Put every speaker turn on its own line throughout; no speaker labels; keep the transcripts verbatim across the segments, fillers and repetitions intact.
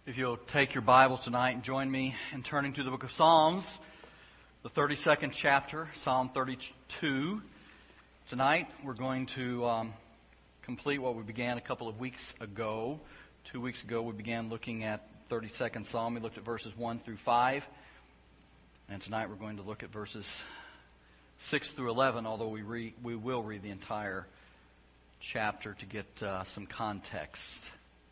If you'll take your Bibles tonight and join me in turning to the book of Psalms, the thirty-second chapter, Psalm thirty-two. Tonight we're going to um, complete what we began a couple of weeks ago. Two weeks ago we began looking at thirty-second Psalm. We looked at verses one through five. And tonight we're going to look at verses six through eleven, although we, read, we will read the entire chapter to get uh, some context.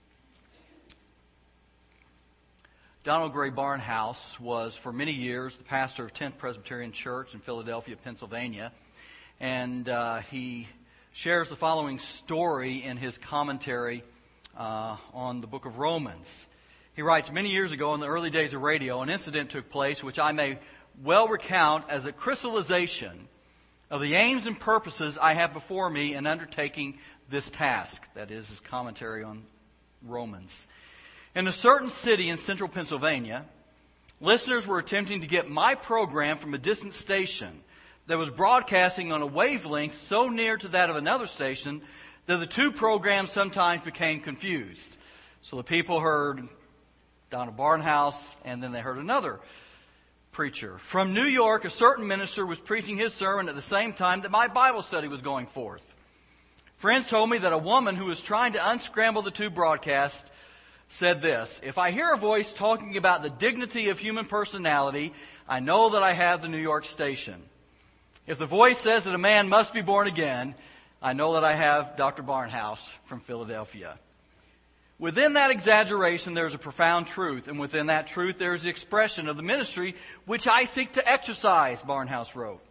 Donald Gray Barnhouse was for many years the pastor of tenth Presbyterian Church in Philadelphia, Pennsylvania. And uh, he shares the following story in his commentary uh, on the book of Romans. He writes, many years ago in the early days of radio, an incident took place which I may well recount as a crystallization of the aims and purposes I have before me in undertaking this task. That is his commentary on Romans. In a certain city in central Pennsylvania, listeners were attempting to get my program from a distant station that was broadcasting on a wavelength so near to that of another station that the two programs sometimes became confused. So the people heard Donald Barnhouse, and then they heard another preacher. From New York, a certain minister was preaching his sermon at the same time that my Bible study was going forth. Friends told me that a woman who was trying to unscramble the two broadcasts said this: if I hear a voice talking about the dignity of human personality, I know that I have the New York station. If the voice says that a man must be born again, I know that I have Doctor Barnhouse from Philadelphia. Within that exaggeration, there's a profound truth, and within that truth, there is the expression of the ministry which I seek to exercise, Barnhouse wrote.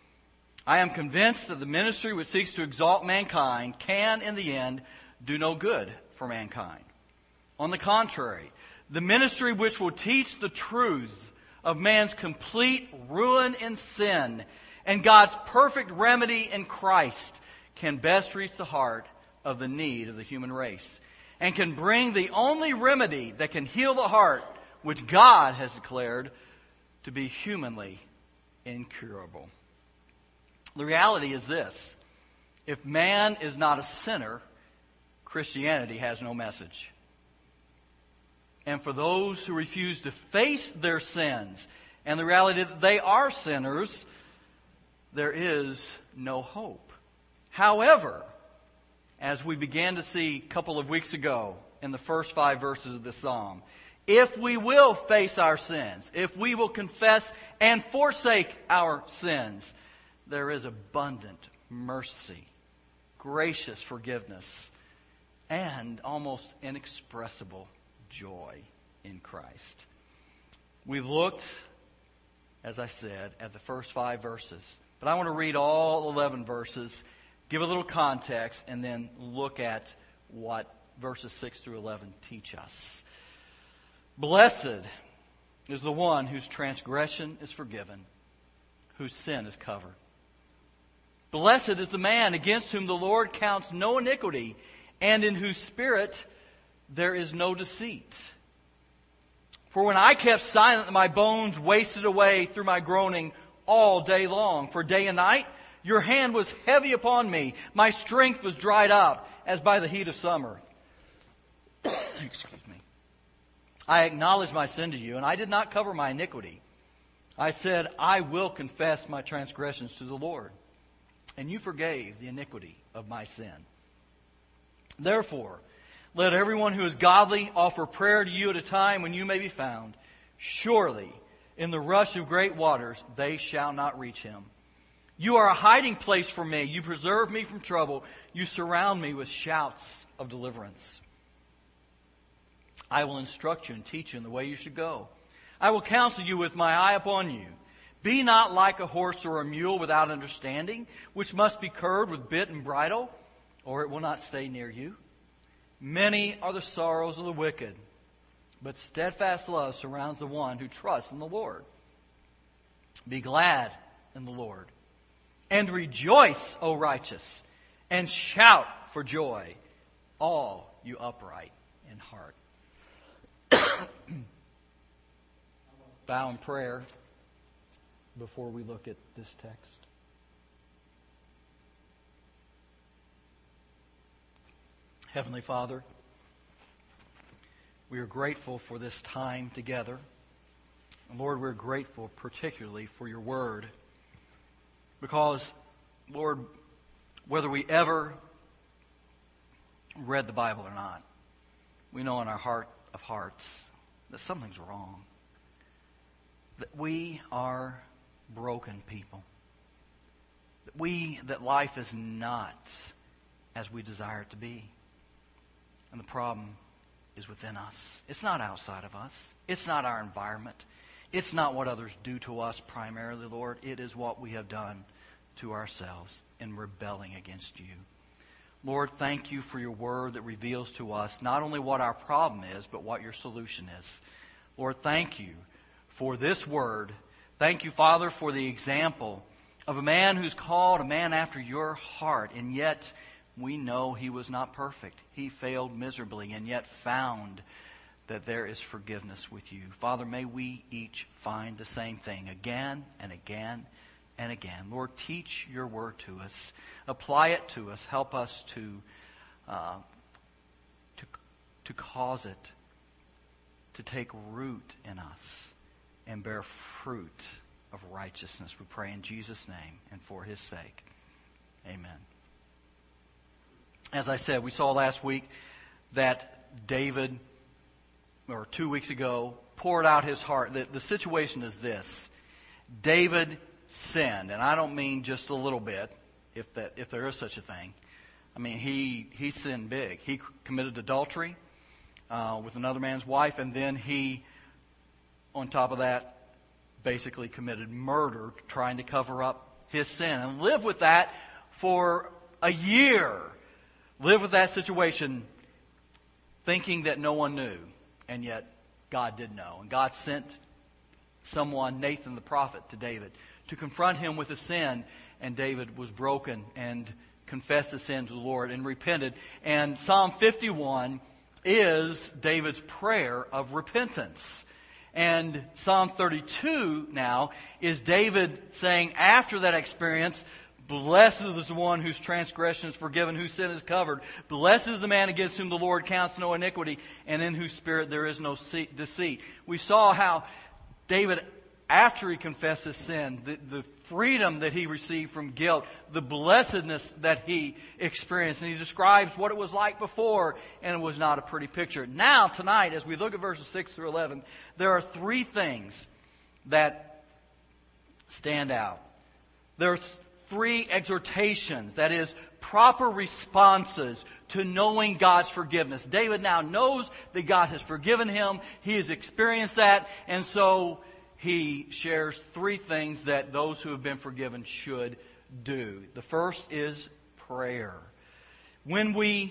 I am convinced that the ministry which seeks to exalt mankind can, in the end, do no good for mankind. On the contrary, the ministry which will teach the truth of man's complete ruin in sin and God's perfect remedy in Christ can best reach the heart of the need of the human race and can bring the only remedy that can heal the heart which God has declared to be humanly incurable. The reality is this: if man is not a sinner, Christianity has no message. And for those who refuse to face their sins and the reality that they are sinners, there is no hope. However, as we began to see a couple of weeks ago in the first five verses of this psalm, if we will face our sins, if we will confess and forsake our sins, there is abundant mercy, gracious forgiveness, and almost inexpressible joy in Christ. We looked, as I said, at the first five verses. But I want to read all eleven verses, give a little context, and then look at what verses six through eleven teach us. Blessed is the one whose transgression is forgiven, whose sin is covered. Blessed is the man against whom the Lord counts no iniquity, and in whose spirit there is no deceit. For when I kept silent, my bones wasted away through my groaning all day long. For day and night your hand was heavy upon me. My strength was dried up as by the heat of summer. Excuse me. I acknowledged my sin to you, and I did not cover my iniquity. I said, I will confess my transgressions to the Lord. And you forgave the iniquity of my sin. Therefore, let everyone who is godly offer prayer to you at a time when you may be found. Surely, in the rush of great waters, they shall not reach him. You are a hiding place for me. You preserve me from trouble. You surround me with shouts of deliverance. I will instruct you and teach you in the way you should go. I will counsel you with my eye upon you. Be not like a horse or a mule without understanding, which must be curbed with bit and bridle, or it will not stay near you. Many are the sorrows of the wicked, but steadfast love surrounds the one who trusts in the Lord. Be glad in the Lord, and rejoice, O righteous, and shout for joy, all you upright in heart. Bow in prayer before we look at this text. Heavenly Father, We are grateful for this time together. And Lord, we're grateful particularly for your word. Because, Lord, whether we ever read the Bible or not, we know in our heart of hearts that something's wrong. That we are broken people. That we, that life is not as we desire it to be. And the problem is within us. It's not outside of us. It's not our environment. It's not what others do to us primarily, Lord. It is what we have done to ourselves in rebelling against you. Lord, thank you for your word that reveals to us not only what our problem is, but what your solution is. Lord, thank you for this word. Thank you, Father, for the example of a man who's called a man after your heart, and yet we know he was not perfect. He failed miserably, and yet found that there is forgiveness with you. Father, may we each find the same thing again and again and again. Lord, teach your word to us. Apply it to us. Help us to, uh, to, to cause it to take root in us and bear fruit of righteousness. We pray in Jesus' name and for his sake. Amen. As I said, we saw last week that David, or two weeks ago, poured out his heart. The, the situation is this. David sinned, and I don't mean just a little bit, if that if there is such a thing. I mean, he, he sinned big. He committed adultery uh, with another man's wife, and then he, on top of that, basically committed murder trying to cover up his sin, and lived with that for a year. Lived with that situation thinking that no one knew, and yet God did know. And God sent someone, Nathan the prophet, to David to confront him with his sin, and David was broken and confessed his sin to the Lord and repented. And Psalm fifty-one is David's prayer of repentance. And Psalm thirty-two now is David saying after that experience, blessed is the one whose transgression is forgiven, whose sin is covered. Blessed is the man against whom the Lord counts no iniquity, and in whose spirit there is no deceit. We saw how David, after he confessed his sin, the, the freedom that he received from guilt, the blessedness that he experienced. And he describes what it was like before, and it was not a pretty picture. Now, tonight, as we look at verses six through eleven, there are three things that stand out. There are three exhortations, that is, proper responses to knowing God's forgiveness. David now knows that God has forgiven him. He has experienced that. And so he shares three things that those who have been forgiven should do. The first is prayer. When we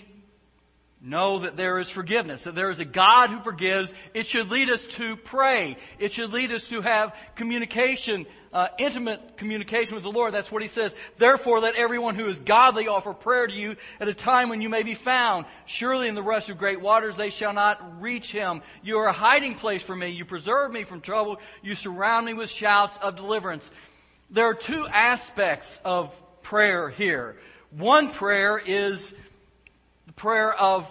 know that there is forgiveness, that there is a God who forgives, it should lead us to pray. It should lead us to have communication, uh, intimate communication with the Lord. That's what he says. Therefore, let everyone who is godly offer prayer to you at a time when you may be found. Surely in the rush of great waters they shall not reach him. You are a hiding place for me. You preserve me from trouble. You surround me with shouts of deliverance. There are two aspects of prayer here. One prayer is the prayer of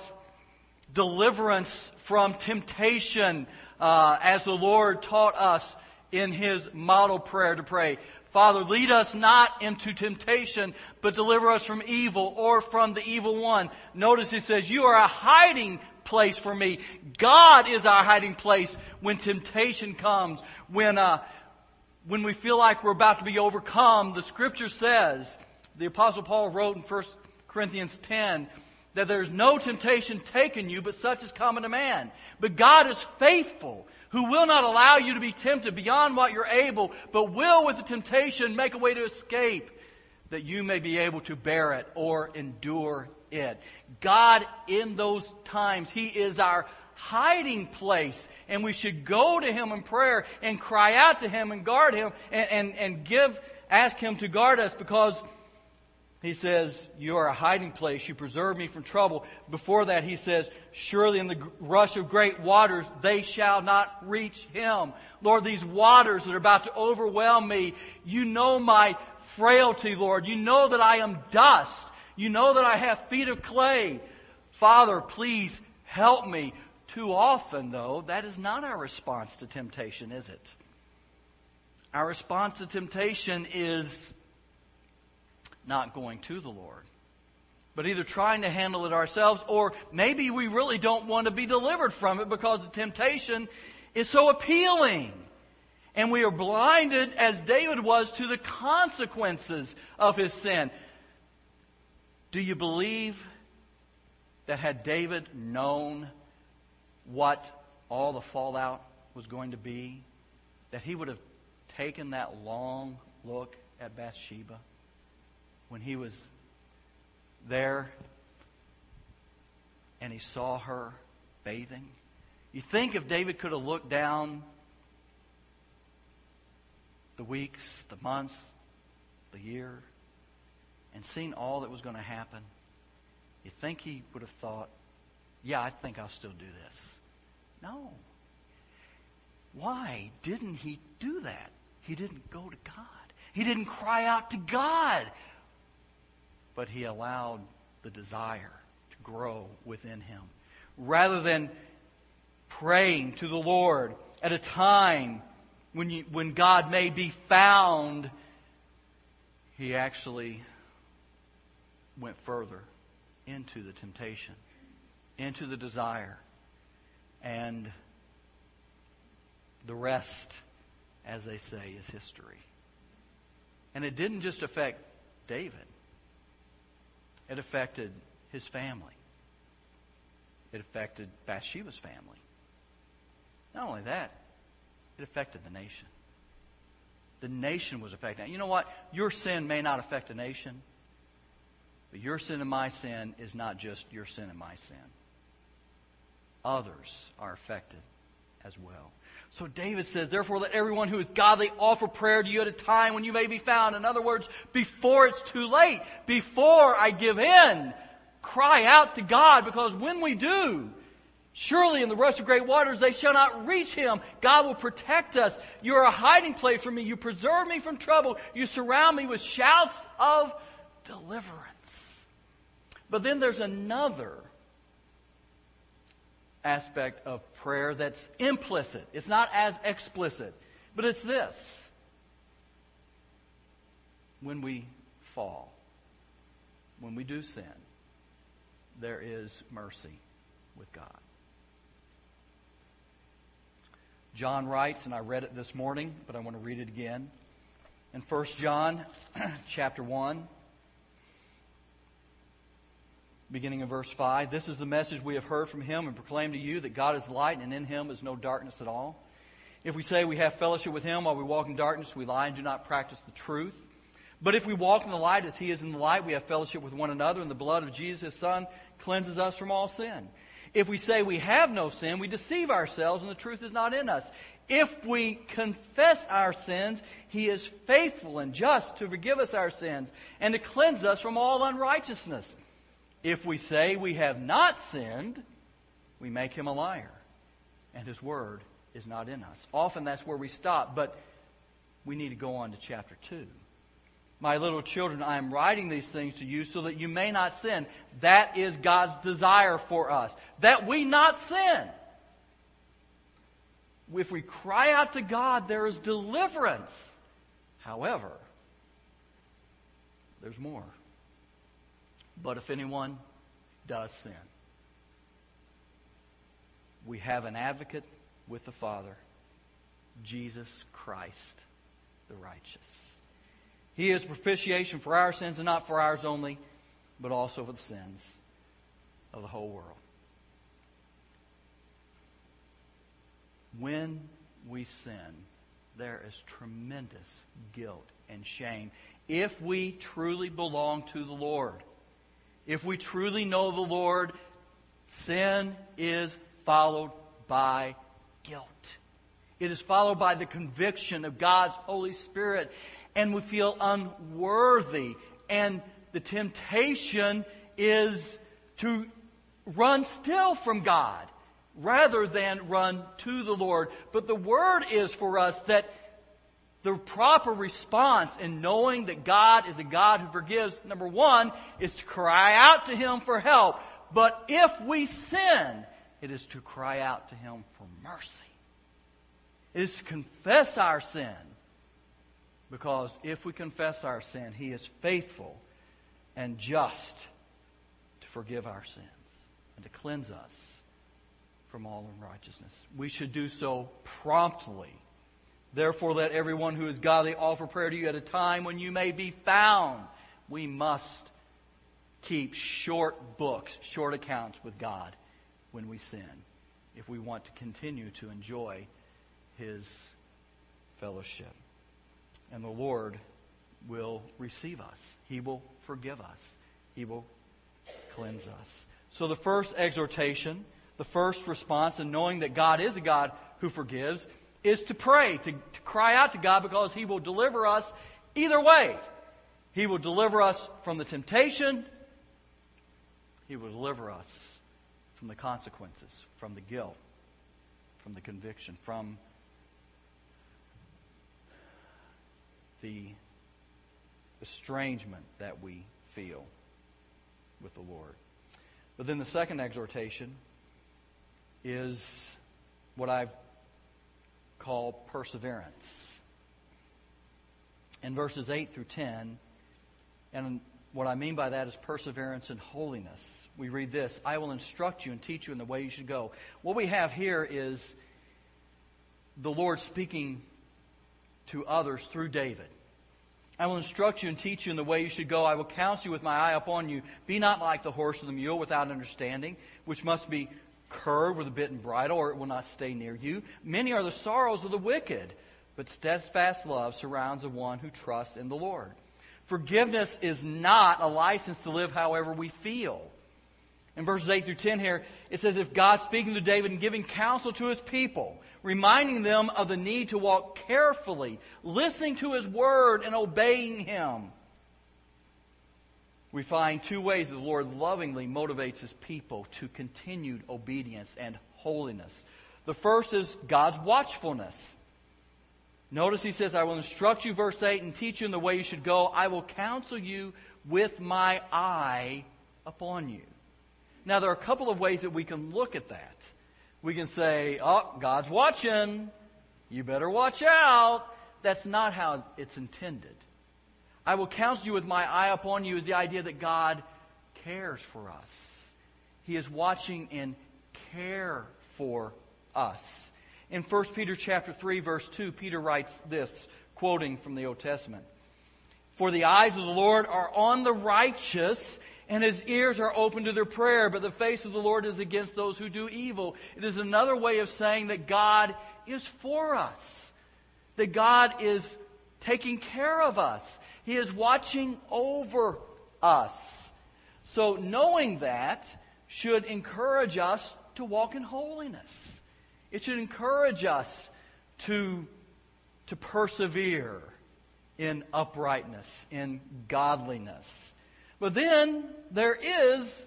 deliverance from temptation, uh, as the Lord taught us in his model prayer to pray. Father, lead us not into temptation, but deliver us from evil or from the evil one. Notice he says, you are a hiding place for me. God is our hiding place when temptation comes. When, uh, when we feel like we're about to be overcome, the scripture says, the Apostle Paul wrote in First Corinthians ten, that there's no temptation taken you, but such is common to man. But God is faithful, who will not allow you to be tempted beyond what you're able, but will with the temptation make a way to escape, that you may be able to bear it or endure it. God, in those times, he is our hiding place, and we should go to him in prayer and cry out to him and guard him and, and, and give, ask him to guard us, because he says, you are a hiding place. You preserve me from trouble. Before that, he says, surely in the rush of great waters, they shall not reach him. Lord, these waters that are about to overwhelm me, you know my frailty, Lord. You know that I am dust. You know that I have feet of clay. Father, please help me Too often, though, that is not our response to temptation, is it? Our response to temptation is not going to the Lord, but either trying to handle it ourselves, or maybe we really don't want to be delivered from it because the temptation is so appealing. And we are blinded, as David was, to the consequences of his sin. Do you believe that had David known what all the fallout was going to be, that he would have taken that long look at Bathsheba when he was there and he saw her bathing? You think if David could have looked down the weeks, the months, the year, and seen all that was going to happen, you think he would have thought, yeah, I think I'll still do this? No. Why didn't he do that? He didn't go to God. He didn't cry out to God. But he allowed the desire to grow within him. Rather than praying to the Lord at a time when you, when God may be found, he actually went further into the temptation, into the desire, and the rest, as they say, is history. And it didn't just affect David. It affected his family. It affected Bathsheba's family. Not only that, it affected the nation. The nation was affected. Now, you know what? Your sin may not affect a nation, but your sin and my sin is not just your sin and my sin. Others are affected as well. So David says, therefore let everyone who is godly offer prayer to you at a time when you may be found. In other words, before it's too late, before I give in, cry out to God, because when we do, surely in the rush of great waters they shall not reach him. God will protect us. You are a hiding place for me. You preserve me from trouble. You surround me with shouts of deliverance. But then there's another aspect of prayer that's implicit. It's not as explicit. But it's this. When we fall, when we do sin, there is mercy with God. John writes, and I read it this morning, but I want to read it again. In First John chapter one, beginning in verse five, this is the message we have heard from him and proclaim to you, that God is light and in him is no darkness at all. If we say we have fellowship with him while we walk in darkness, we lie and do not practice the truth. But if we walk in the light as he is in the light, we have fellowship with one another, and the blood of Jesus, his Son, cleanses us from all sin. If we say we have no sin, we deceive ourselves and the truth is not in us. If we confess our sins, he is faithful and just to forgive us our sins and to cleanse us from all unrighteousness. If we say we have not sinned, we make him a liar, and his word is not in us. Often that's where we stop, but we need to go on to chapter two. My little children, I am writing these things to you so that you may not sin. That is God's desire for us, that we not sin. If we cry out to God, there is deliverance. However, there's more. But if anyone does sin, we have an advocate with the Father, Jesus Christ, the righteous. He is propitiation for our sins, and not for ours only, but also for the sins of the whole world. When we sin, there is tremendous guilt and shame. If we truly belong to the Lord, if we truly know the Lord, sin is followed by guilt. It is followed by the conviction of God's Holy Spirit. And we feel unworthy. And the temptation is to run still from God rather than run to the Lord. But the word is for us that the proper response in knowing that God is a God who forgives, number one, is to cry out to him for help. But if we sin, It is to cry out to Him for mercy. It is to confess our sin. Because if we confess our sin, He is faithful and just to forgive our sins and to cleanse us from all unrighteousness. We should do so promptly. Therefore, let everyone who is godly offer prayer to you at a time when you may be found. We must keep short books, short accounts with God when we sin, if we want to continue to enjoy His fellowship. And the Lord will receive us. He will forgive us. He will cleanse us. So the first exhortation, the first response in knowing that God is a God who forgives, is to pray, to, to cry out to God, because He will deliver us either way. He will deliver us from the temptation. He will deliver us from the consequences, from the guilt, from the conviction, from the estrangement that we feel with the Lord. But then the second exhortation is what I've called perseverance. In verses eight through ten, and what I mean by that is perseverance in holiness. We read this: I will instruct you and teach you in the way you should go. What we have here is the Lord speaking to others through David. I will instruct you and teach you in the way you should go. I will counsel you with my eye upon you. Be not like the horse or the mule without understanding, which must be curbed with a bit and bridle, or it will not stay near you. Many are the sorrows of the wicked, but steadfast love surrounds the one who trusts in the Lord. Forgiveness is not a license to live however we feel. In verses eight through ten here, it says, if God speaking to David and giving counsel to His people, reminding them of the need to walk carefully, listening to His word and obeying Him, we find two ways that the Lord lovingly motivates His people to continued obedience and holiness. The first is God's watchfulness. Notice He says, I will instruct you, verse eight, and teach you in the way you should go. I will counsel you with my eye upon you. Now, there are a couple of ways that we can look at that. We can say, oh, God's watching. You better watch out. That's not how it's intended. I will counsel you with my eye upon you is the idea that God cares for us. He is watching and care for us. In First Peter chapter three, verse two, Peter writes this, quoting from the Old Testament. For the eyes of the Lord are on the righteous, and His ears are open to their prayer, but the face of the Lord is against those who do evil. It is another way of saying that God is for us, that God is taking care of us. He is watching over us. So knowing that should encourage us to walk in holiness. It should encourage us to, to persevere in uprightness, in godliness. But then there is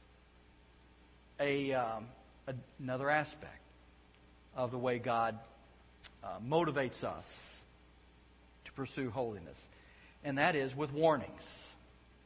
a um, another aspect of the way God uh, motivates us to pursue holiness, and that is with warnings.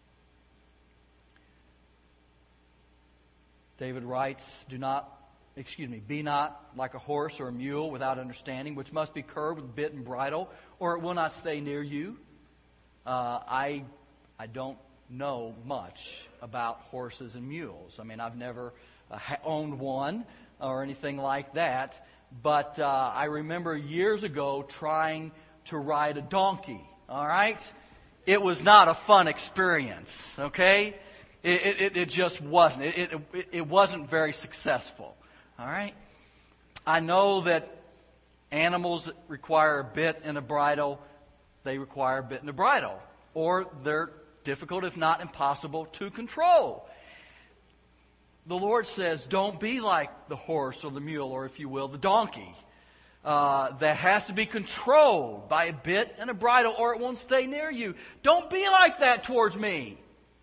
David writes, "Do not, excuse me, be not like a horse or a mule without understanding, which must be curbed with bit and bridle, or it will not stay near you." Uh, I I don't know much about horses and mules. I mean, I've never uh, owned one or anything like that. But uh, I remember years ago trying to ride a donkey. All right? It was not a fun experience. Okay? It, it, it just wasn't. It, it, it wasn't very successful. All right? I know that animals require a bit and a bridle. They require a bit and a bridle. Or they're difficult, if not impossible, to control. The Lord says, don't be like the horse or the mule, or if you will, the donkey. Uh, that has to be controlled by a bit and a bridle, or it won't stay near you. Don't be like that towards me.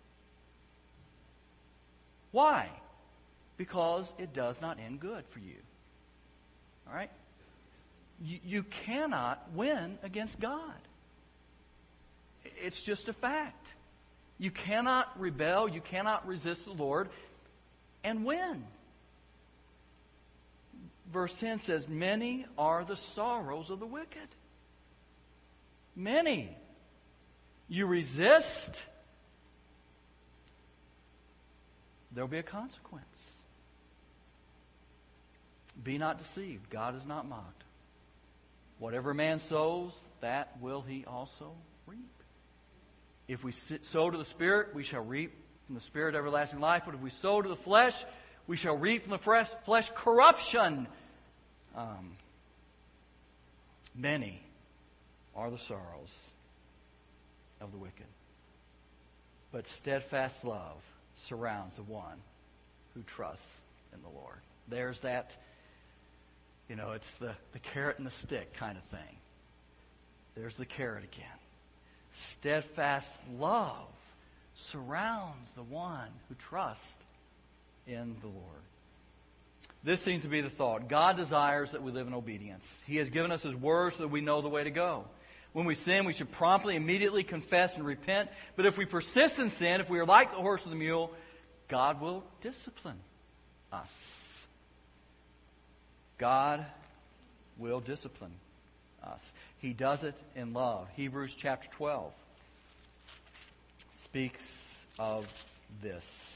Why? Because it does not end good for you. All right? You, you cannot win against God. It's just a fact. You cannot rebel, you cannot resist the Lord and win. verse ten says, many are the sorrows of the wicked. Many. You resist, there'll be a consequence. Be not deceived. God is not mocked. Whatever a man sows, that will he also reap. If we sow to the Spirit, we shall reap from the Spirit everlasting life. But if we sow to the flesh, we shall reap from the flesh, flesh corruption. Um, many are the sorrows of the wicked, but steadfast love surrounds the one who trusts in the Lord. There's that, you know, it's the, the carrot and the stick kind of thing. There's the carrot again. Steadfast love surrounds the one who trusts in the Lord. This seems to be the thought. God desires that we live in obedience. He has given us His word so that we know the way to go. When we sin, we should promptly, immediately confess and repent. But if we persist in sin, if we are like the horse or the mule, God will discipline us. God will discipline us. He does it in love. Hebrews chapter twelve speaks of this.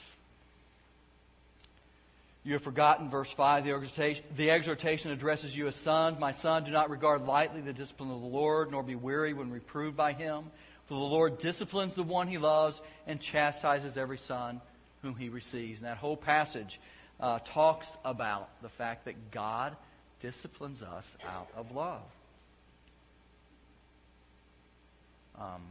You have forgotten, verse five, the exhortation, the exhortation addresses you as sons. My son, do not regard lightly the discipline of the Lord, nor be weary when reproved by Him. For the Lord disciplines the one He loves and chastises every son whom He receives. And that whole passage uh, talks about the fact that God disciplines us out of love. Um,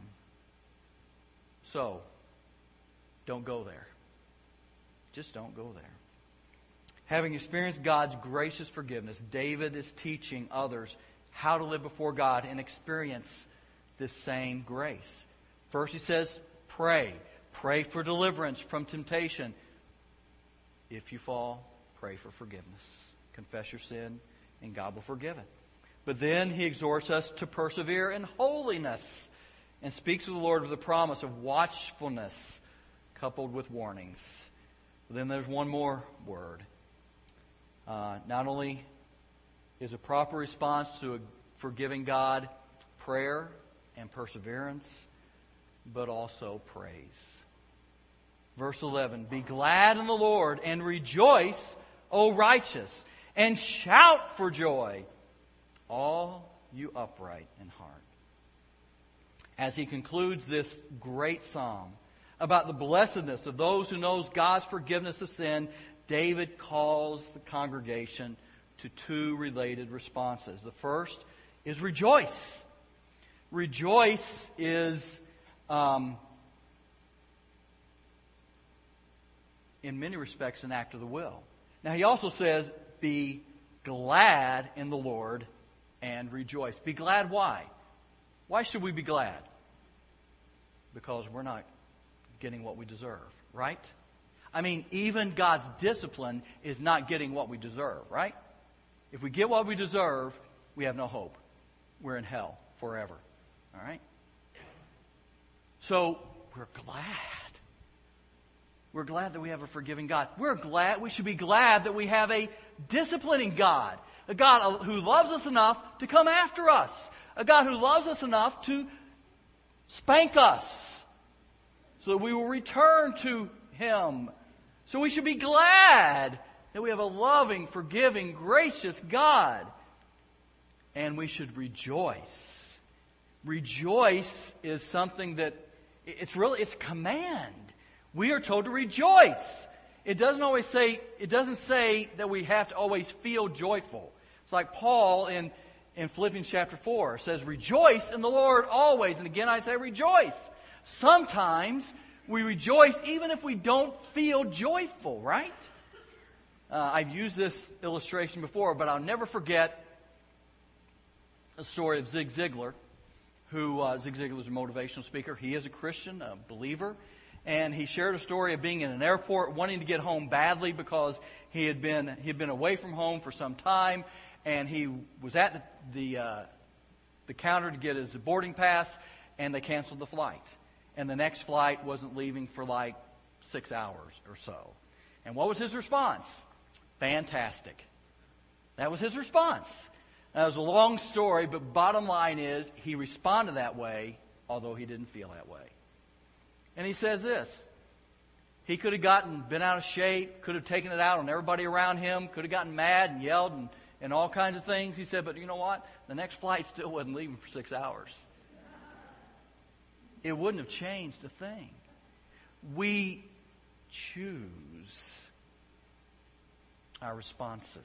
so, don't go there. Just don't go there. Having experienced God's gracious forgiveness, David is teaching others how to live before God and experience this same grace. First he says, pray. Pray for deliverance from temptation. If you fall, pray for forgiveness. Confess your sin, and God will forgive it. But then he exhorts us to persevere in holiness and speaks to the Lord with the promise of watchfulness coupled with warnings. But then there's one more word. Uh, not only is a proper response to a forgiving God prayer and perseverance, but also praise. Verse eleven, be glad in the Lord and rejoice, O righteous, and shout for joy, all you upright in heart. As he concludes this great psalm about the blessedness of those who knows God's forgiveness of sin, David calls the congregation to two related responses. The first is rejoice. Rejoice is, um, in many respects, an act of the will. Now he also says, be glad in the Lord and rejoice. Be glad why? Why should we be glad? Because we're not getting what we deserve, right? I mean, even God's discipline is not getting what we deserve, right? If we get what we deserve, we have no hope. We're in hell forever, all right? So, we're glad. We're glad that we have a forgiving God. We're glad, we should be glad that we have a disciplining God. A God who loves us enough to come after us. A God who loves us enough to spank us so that we will return to Him. So we should be glad that we have a loving, forgiving, gracious God. And we should rejoice. Rejoice is something that, it's really, it's a command. We are told to rejoice. It doesn't always say, it doesn't say that we have to always feel joyful. It's like Paul in, in Philippians chapter four says, rejoice in the Lord always. And again I say rejoice. Sometimes we rejoice even if we don't feel joyful, right? Uh, I've used this illustration before, but I'll never forget a story of Zig Ziglar, who, uh, Zig Ziglar is a motivational speaker. He is a Christian, a believer. And he shared a story of being in an airport, wanting to get home badly because he had been, he had been away from home for some time. And he was at the, the, uh, the counter to get his boarding pass, and they canceled the flight. And the next flight wasn't leaving for like six hours or so. And what was his response? Fantastic. That was his response. That was a long story, but bottom line is he responded that way, although he didn't feel that way. And he says this. He could have gotten, been out of shape, could have taken it out on everybody around him, could have gotten mad and yelled and, and all kinds of things. He said, but you know what? The next flight still wasn't leaving for six hours. It wouldn't have changed a thing. We choose our responses.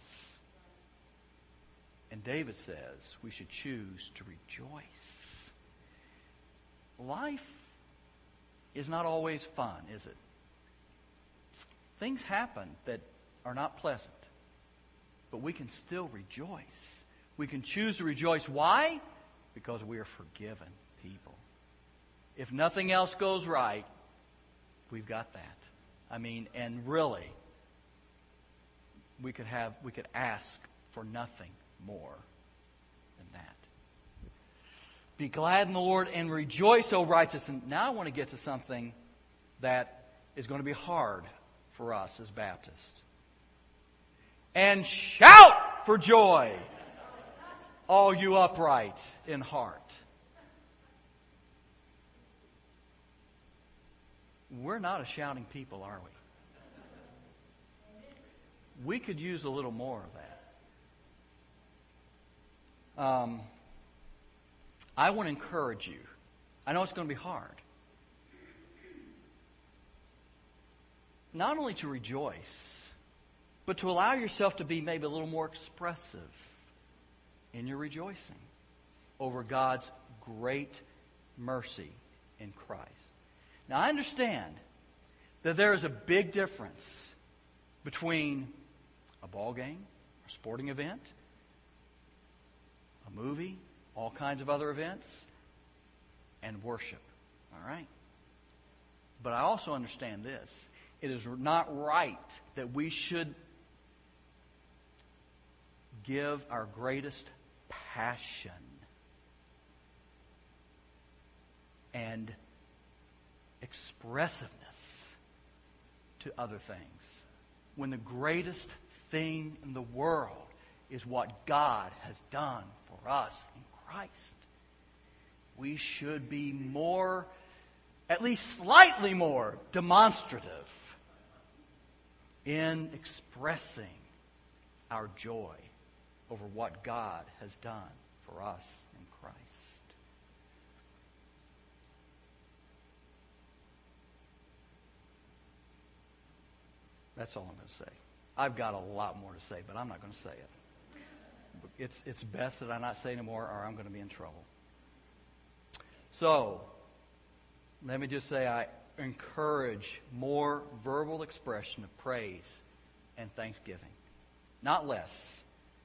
And David says we should choose to rejoice. Life is not always fun, is it? Things happen that are not pleasant. But we can still rejoice. We can choose to rejoice. Why? Because we are forgiven people. If nothing else goes right, we've got that. I mean, and really, we could have, we could ask for nothing more than that. Be glad in the Lord and rejoice, O righteous. And now I want to get to something that is going to be hard for us as Baptists. And shout for joy, all you upright in heart. We're not a shouting people, are we? We could use a little more of that. Um, I want to encourage you. I know it's going to be hard. Not only to rejoice, but to allow yourself to be maybe a little more expressive in your rejoicing over God's great mercy in Christ. Now, I understand that there is a big difference between a ball game, a sporting event, a movie, all kinds of other events, and worship. All right? But I also understand this. It is not right that we should give our greatest passion and expressiveness to other things, when the greatest thing in the world is what God has done for us in Christ. We should be more, at least slightly more, demonstrative in expressing our joy over what God has done for us in Christ. That's all I'm going to say. I've got a lot more to say, but I'm not going to say it. It's, it's best that I not say anymore, or I'm going to be in trouble. So, let me just say I encourage more verbal expression of praise and thanksgiving. Not less.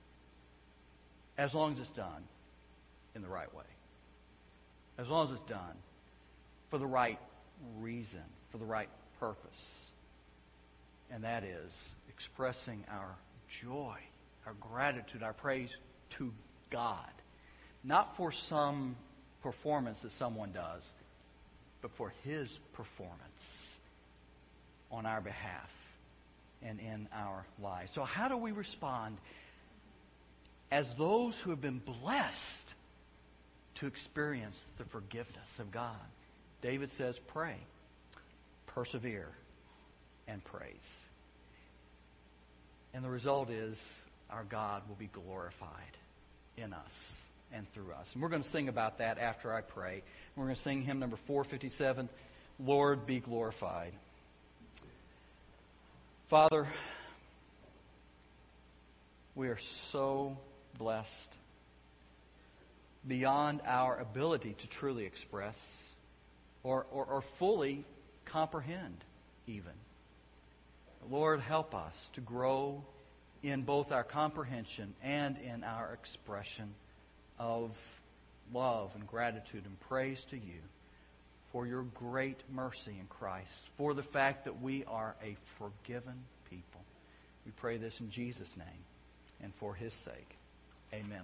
As long as it's done in the right way. As long as it's done for the right reason, for the right purpose. And that is expressing our joy, our gratitude, our praise to God. Not for some performance that someone does, but for His performance on our behalf and in our lives. So how do we respond as those who have been blessed to experience the forgiveness of God? David says, pray, persevere, and praise. And the result is our God will be glorified in us and through us. And we're going to sing about that after I pray. We're going to sing hymn number four fifty-seven, Lord, be glorified. Father, we are so blessed beyond our ability to truly express or, or, or fully comprehend even. Lord, help us to grow in both our comprehension and in our expression of love and gratitude and praise to you for your great mercy in Christ, for the fact that we are a forgiven people. We pray this in Jesus' name and for His sake. Amen.